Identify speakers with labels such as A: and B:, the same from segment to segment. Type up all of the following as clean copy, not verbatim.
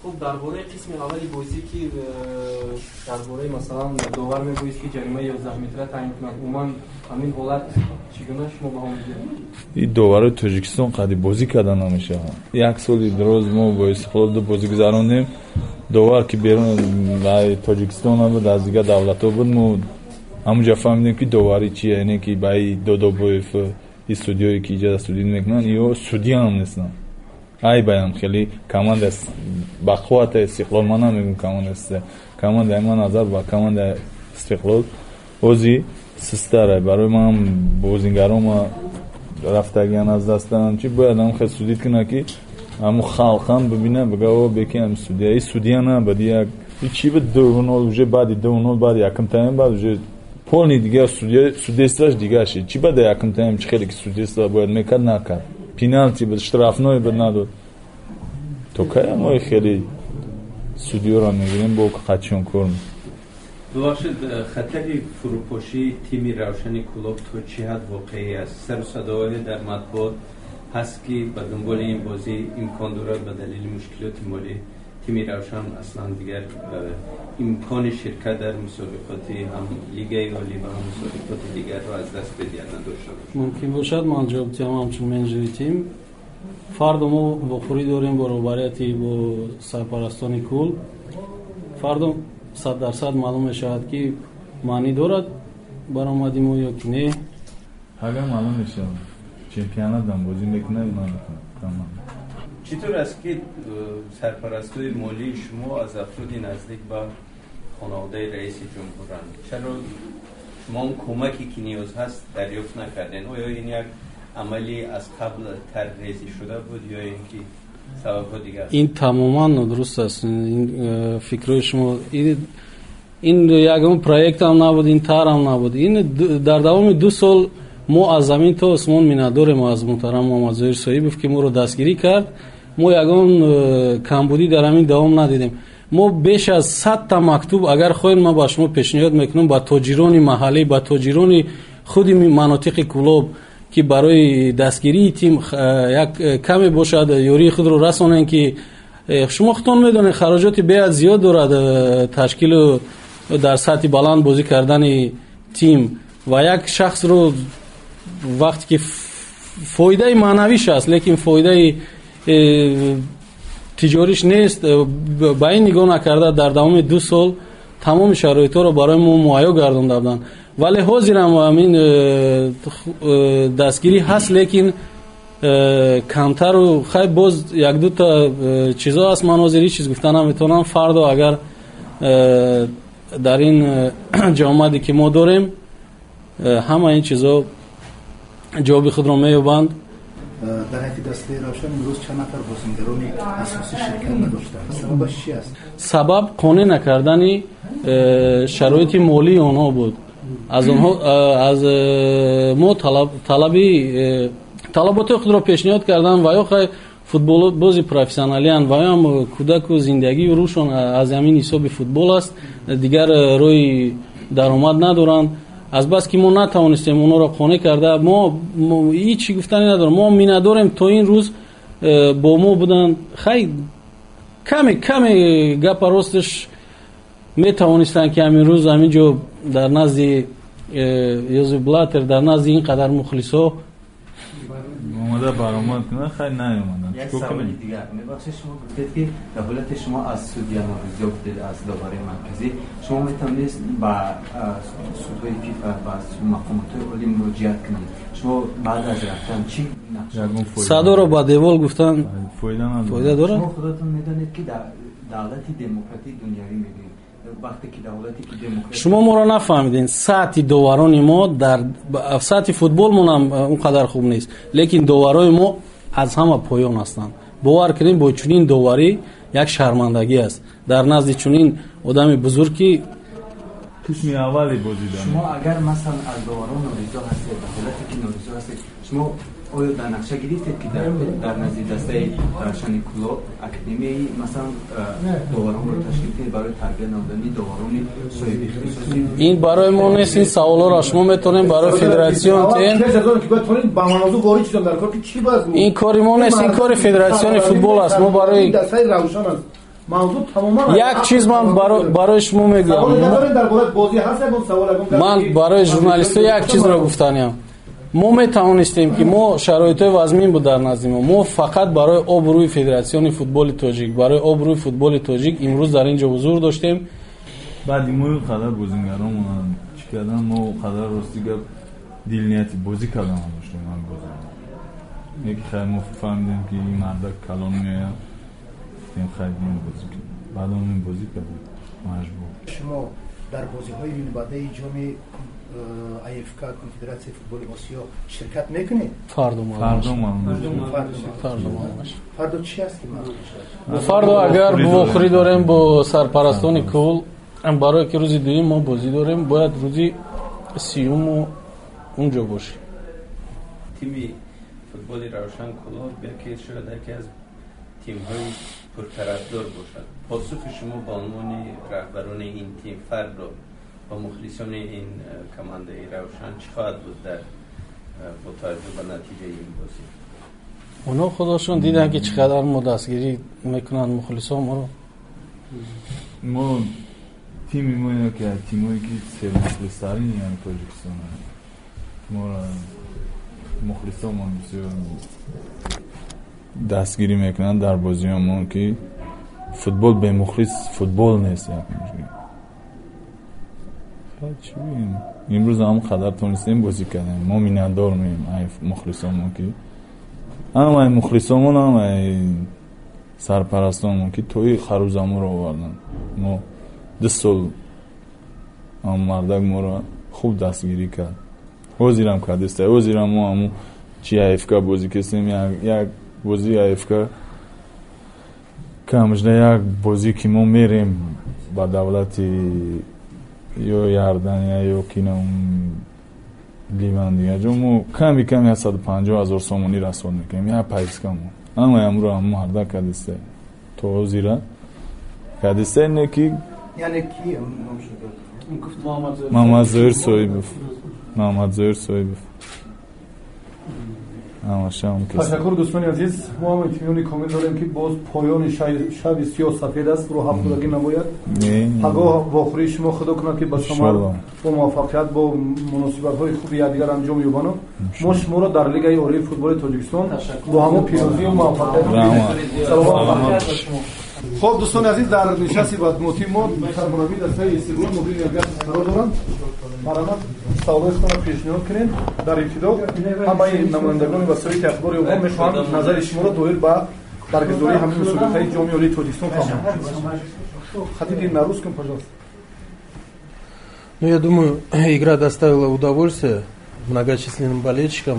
A: خب درباره قسم اولی بازی که درباره مثلا داور میگوید که جریمه 11 متر تعیین کند عموما همین حالت چگونه شما به هم میگید؟
B: این داور تاجیکستان قدی بازی کردن نمیشه. یک سال دراز ما با استقلال بازی گذروندیم. داور که بیرون تاجیکستان بود از دیگه دولت‌ها بود ما همونجا فهمیدیم که داوری چیه، یعنی که برای دودوبوف استودیویی که ایجاد استودیو میکنن یا سودی هم نیستن. ای بیان خیلی کماند است با قوت استقلال من نمیگم کماند است کماند من نظر با کماند استقلال اوزی سستره برای من بازیگرام رفتگیان از دست دادن چی باید هم خیلی سودید کنه که همو خالقان ببینه بگه او بکی هم سودی ای سودی نه بعد یک چی به 2-0 уже بعد 2-0 بعد یکم تایم بعد уже полный دیگه سودی استراش دیگه شد چی بعد یکم تایم چه خیلی سودی است باید میکرد نکرد پنالتی به штрафной به نداد تو که ما خیلی سودیو را میگیریم با قچون کرم
C: ببخشید خطر فروپاشی تیم روشن کلوب تو چه حد واقعی است؟ سر و صداهای در مطبوعات هست که به دنبال این بازی امکان دارد به دلیل مشکلات مالی تیم روشن اصلا دیگر امکان شرکت در مسابقات هم لیگ عالی و هم مسابقات دیگر را از دست بدهد نداشته باشد.
D: ممکن باشد من جواب تیم همچون منیجر تیم فردا ما بخوری داریم با روبریتی با سرپرستان کل فردا 100% معلوم میشود که معنی دارد برآمدیم و یا که نه.
B: اگر معلوم میشه چمپیونات هم بازی میکنه من تمام.
C: چطور است که سرپرستای مالی شما از افرادی نزدیک به خانواده رئیس جمهورند؟ چرا شما اون کمکی که نیاز هست دریافت نکردین؟ آیا این یک عملی از قبل طرح‌ریزی شده بود یا اینکه سبب دیگه است؟
D: این تماما درست است. این فکر شما این یگان پروژه هم نبود، این طرح هم نبود. این در دوام 2 سال ما از زمین تا آسمان مینداریم از محترم محمد ظاهر صاحبوف که ما رو دستگیری کرد. ما یگان کمبودی در همین دوام ندیدیم. ما بیش از 100 تا مکتوب اگر خواهید ما با شما پیشنهاد میکنم با تاجران محلی با تاجران خود مناطق کلوب که برای دستگیری تیم یک کمی باشد یوری خود رو رسانن که شما خودتون میدونید خراجات بیاد زیاد دارد تشکیل در سطح بلند بازی کردن تیم و یک شخص رو وقتی که فایده معنویش است لیکن فایده تجاریش نیست با این نگاه نکرده در دوام 2 سال تمام شرایط رو برای ما مهیا گردانده بودن ولی حاضرم همین دستگیری هست لیکن کمتر و خیلی باز 1-2 تا چیزا هست من حاضری چیز گفتن نمیتونم فردا اگر در این جامعه که ما داریم همه این چیزا جواب خود را می‌یابند.
E: در حیث دسته روشن امروز چند نفر بازیگران اساسی شرکت نداشتند؟ سببش چی است؟
D: سبب قانع نکردن شرایط مالی آنها بود. از آنها از ما طلبات خود را پیشنهاد کردن و یا خیلی فوتبال بازی پروفسیونالی ان و یا هم کودک و زندگی و روشون از همین حساب فوتبال است دیگر روی درآمد ندارن از بس که ما نتوانستیم اونا را قانع کرده ما هیچ گفتنی ندارم ما می نداریم تا این روز با ما بودن خیلی کمی گپ راستش می توانستن که همین روز همینجا در نزد یوزف بلاتر در نزد این قدر مخلصا
B: اومده برآمد کنه خیلی نیومدن.
F: یک سوال دیگه می‌بخشید شما گفتید که در حالت شما از سودیا مفروض گفتید از داور مرکزی شما میتونید با سودهای فیفا و مقامات عالی مراجعه کنید شما بعد از رفتن چی نقش
D: صدا رو با دیوال گفتن
B: فایده
D: داره
F: شما خودتون میدونید که دولت دموکراتیک دنیایی میگیم وقتی که دولتی که دموکراسی
D: شما ما را نفهمیدین سطح داوران ما در سطح فوتبال هم اونقدر خوب نیست لیکن داورای ما از همه پایان هستند باور کنین با چنین داوری یک شرمندگی است در نزد چنین آدم بزرگی
B: قسم اولی بازی دارن
F: شما اگر مثلا از داوران ناریضا هستید در حالتی که ناریضا هستید شما آیا در نقشه گرفتید که در نزد دسته روشن کلوب اکادمی مثلا داوران رو تشکیل کنید برای تربیت نهادنی داوران صاحب اختصاصی
D: این برای ما نیست این سوالا را شما میتونید برای فدراسیون این کاری ما نیست این کار فدراسیون فوتبال است ما برای
E: мавзӯъ тамоман
D: як чиз ман барои шумо мегӯям.
E: дар бораи бозӣ ҳаст ягон савол
D: ман барои журналистҳо як чизро гуфтаням. мо метавонистем ки мо шароитҳои вазмин буд дар назди мо фақат барои обрӯи Федератсиони футболи тоҷик, барои обрӯи футболи тоҷик имрӯз дар ин ҷо ҳузур доштем.
B: баъди мо қадар бозингаронмон чӣ кардан, мо қадар рости гап дилнияти бозӣ кардан доштем. یکی خیلی ما فهمیدیم که این مردک کلان میاد این خیلی این بازی کرد بعد این بازی کردیم مجبور.
E: شما در بازی‌های منبعده جام IFK کنفدراسیون فوتبال آسیا شرکت میکنید؟
B: فردا
E: چی است که
D: فردا اگر بخوری داریم با سرپرستان کل برای که روزی دویم ما بازی داریم باید روزی سیوم اونجا باشیم.
C: تیمی فوتبالی روشن کلاه بلکه شاید یکی از تیم‌های پرطرفدار باشد. پاسخ شما به عنوان رهبران این تیم فرد رو با مخلصان این کمانده روشن چی خواهد بود در با توجه به نتیجه این بازی؟
D: اونا خودشون دیدن که چقدر ما دستگیری میکنن مخلصان ما رو.
B: ما تیمی ما اینه که تیمایی که سه مخلص‌ترین یعنی تاجیکستان ما را مخلصان ما بسیار دستگیری میکنن در بازی ما که فوتبال به مخلص فوتبال نیست. امروز هم قدر تونستیم بازی کردیم ما میندار میم مخلصان ما که همه مخلصان هم سرپرستان ما که توی خروزمو رو آوردن ما 2 سال هم مردک ما رو خوب دستگیری کرد وزیرم کرد وزیرم ما همون چی IFK بازی کردیم یک بازی IFK کمجده یک بازی که ما میریم با دولت یا یاردنیا یا کینا لیوان دیگه جو ما کمی 150,000 سومونی رسول میکنیم یا پایس کم اما امرو هم مرده کردسته تو وزیره کردسته نه کی
E: یعنی کی
B: محمد زهیر صویبوف
G: تشکر دوستان عزیز ما هم اطمینان کامل داریم که باز پایان شب سیاه سفید است رو هفتگی نباید اگه واخری شما خدا کنه که با ثمر با موفقیت با مناسبت های خوب یادگار انجام یابانه ما شما را در لیگ عالی فوتبال تاجیکستان با همه پیروزی و موفقیت سلام. خب دوستان عزیز در نشست بدموتی ما سرمربی دسته استقلال مدیر نیازیات قرار دارند برنامه سوالات خود پیشنهاد کنین. در ابتدا همه نمایندگان وسایل اخباری و میخوان نظر شما را دایر به برگزاری همین مسابقه جام عالی تاجیکستان خواهند. Хотите на русском, пожалуйста.
H: Ну, я думаю, игра доставила удовольствие многочисленным болельщикам.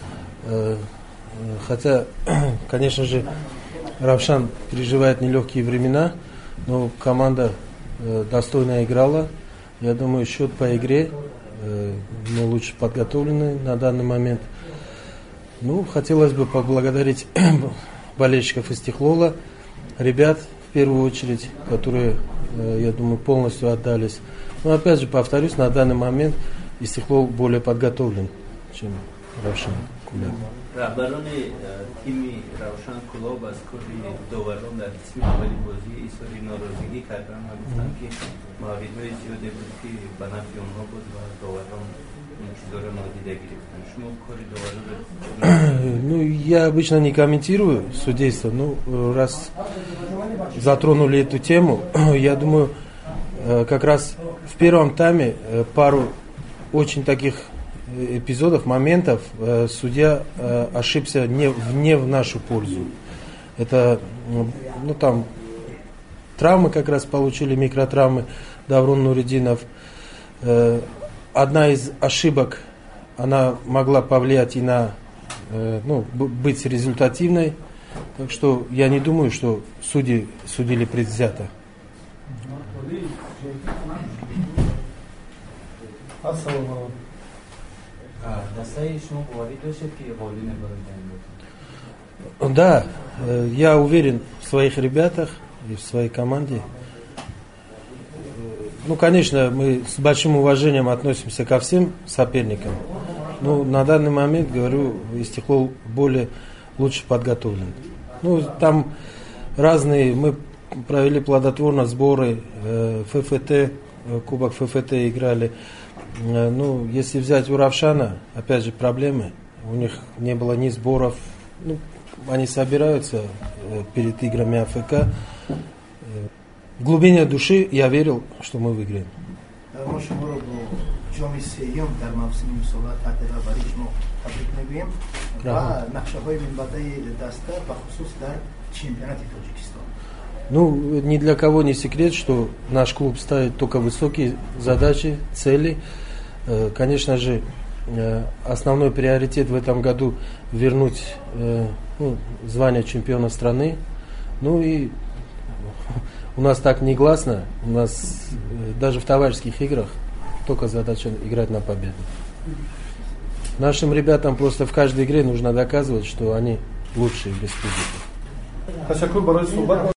H: Хотя, конечно же, Равшан переживает нелегкие времена, но команда достойно играла. Я думаю, счет по игре мы лучше подготовлены на данный момент. Ну, хотелось бы поблагодарить болельщиков Истихлола, ребят в первую очередь, которые, я думаю, полностью отдались. Но опять же, повторюсь, на данный момент Истихлол более подготовлен, чем Равшан Куляб.
C: رهبران تیم روشن کلاب از کلی داوران در قسم اولی بازی ایساری ناراضگی کردن و گفتن که موردهای زیاده بود که به نفع آنها بود و داوران این چیزا را نادیده گرفتن. شما کاری داوران
H: Ну, я обычно не комментирую судейство, но раз затронули эту тему, я думаю, как раз в первом тайме пару очень таких эпизодов, моментов судья ошибся не в нашу пользу. Это, ну там, травмы как раз получили, микротравмы, Даврон Нуридинов. Одна из ошибок, она могла повлиять и на, ну, быть результативной. Так что я не думаю, что судьи судили предвзято. Да, я уверен в своих ребятах и в своей команде. Ну, конечно, мы с большим уважением относимся ко всем соперникам. Но на данный момент, говорю, Истихлол более лучше подготовлен. Ну, там разные, мы провели плодотворно сборы, ФФТ, Кубок ФФТ играли. Ну, если взять у Равшана, опять же, проблемы. У них не было ни сборов. Ну, они собираются перед играми АФК. В глубине души я верил, что мы выиграем. Ну, ни для кого не секрет, что наш клуб ставит только высокие задачи, цели. Конечно же, основной приоритет в этом году вернуть звание чемпиона страны. Ну и у нас так негласно, у нас даже в товарищеских играх только задача играть на победу. Нашим ребятам просто в каждой игре нужно доказывать, что они лучшие в республике.